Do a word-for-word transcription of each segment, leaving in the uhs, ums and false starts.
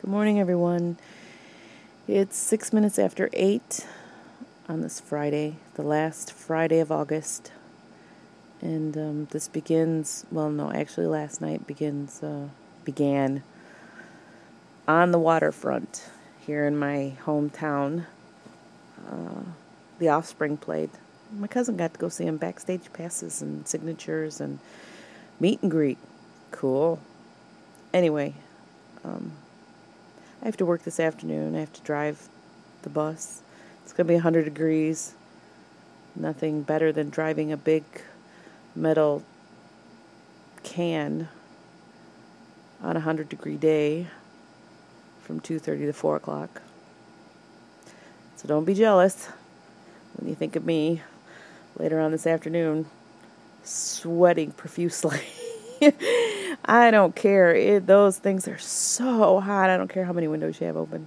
Good morning, everyone. It's six minutes after eight on this Friday, the last Friday of August. And um, this begins, well, no, actually last night begins, uh, began on the waterfront here in my hometown. Uh, the Offspring played. My cousin got to go see him, backstage passes and signatures and meet and greet. Cool. Anyway, um, I have to work this afternoon. I have to drive the bus. It's going to be one hundred degrees. Nothing better than driving a big metal can on a one hundred degree day from two thirty to four o'clock. So don't be jealous when you think of me later on this afternoon sweating profusely. I don't care. It, those things are so hot. I don't care how many windows you have open.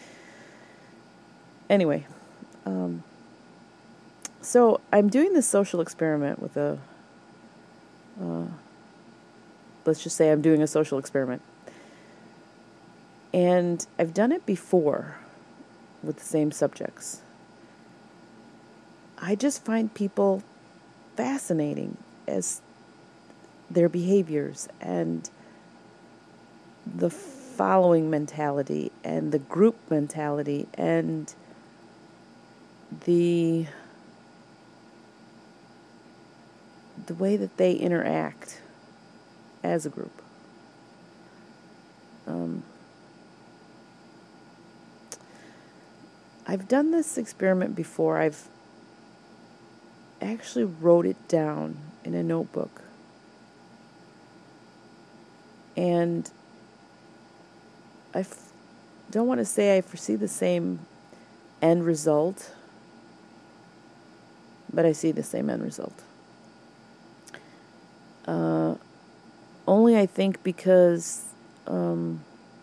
Anyway, um, so I'm doing this social experiment with a, uh, let's just say I'm doing a social experiment. And I've done it before with the same subjects. I just find people fascinating as their behaviors and the following mentality and the group mentality and the the way that they interact as a group. Um, I've done this experiment before. I've actually wrote it down in a notebook. And I f- don't want to say I foresee the same end result, but I see the same end result. Uh, only I think because um,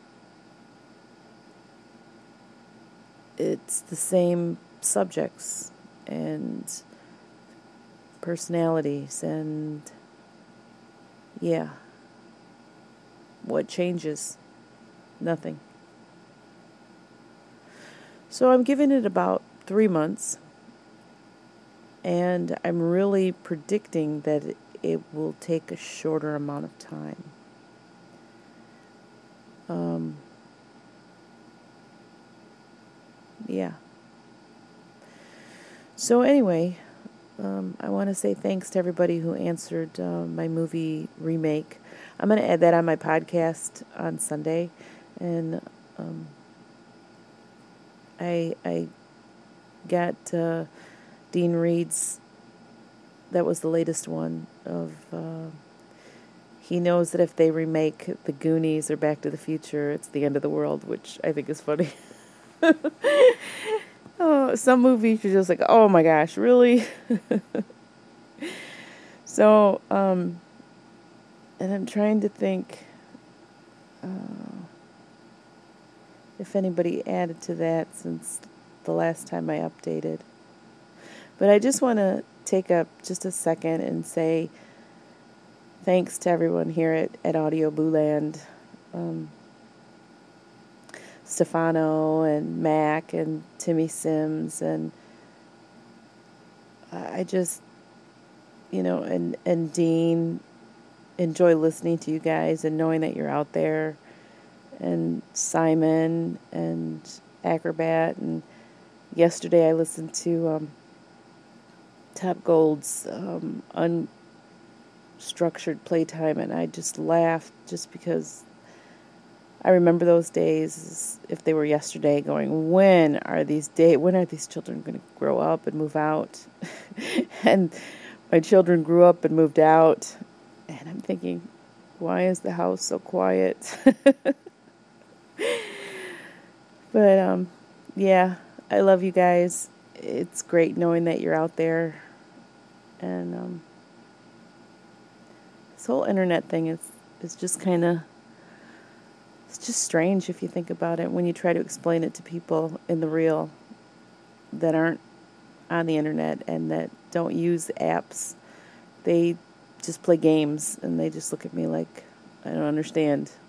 it's the same subjects and personalities and yeah. What changes? Nothing. So I'm giving it about three months, and I'm really predicting that it, it will take a shorter amount of time. Um, yeah. So anyway, um, I want to say thanks to everybody who answered uh, my movie remake. I'm going to add that on my podcast on Sunday, and um, I I got uh, Dean Reed's. That was the latest one of. Uh, he knows that if they remake The Goonies or Back to the Future, it's the end of the world, which I think is funny. Oh, some movies you're just like, oh my gosh, really? So, um, and I'm trying to think uh, if anybody added to that since the last time I updated. But I just want to take up just a second and say thanks to everyone here at, at Audio Booland. Um, Stefano and Mac and Timmy Sims, and I just, you know, and, and Dean, enjoy listening to you guys and knowing that you're out there, and Simon and Acrobat, and yesterday I listened to um, Top Gold's um, Unstructured Playtime, and I just laughed just because I remember those days if they were yesterday, going, when are these day when are these children going to grow up and move out? And my children grew up and moved out, and I'm thinking, why is the house so quiet? But um yeah, I love you guys. It's great knowing that you're out there, and um this whole internet thing is is just kind of It's just strange if you think about it when you try to explain it to people in the real that aren't on the internet and that don't use apps. They just play games and they just look at me like I don't understand.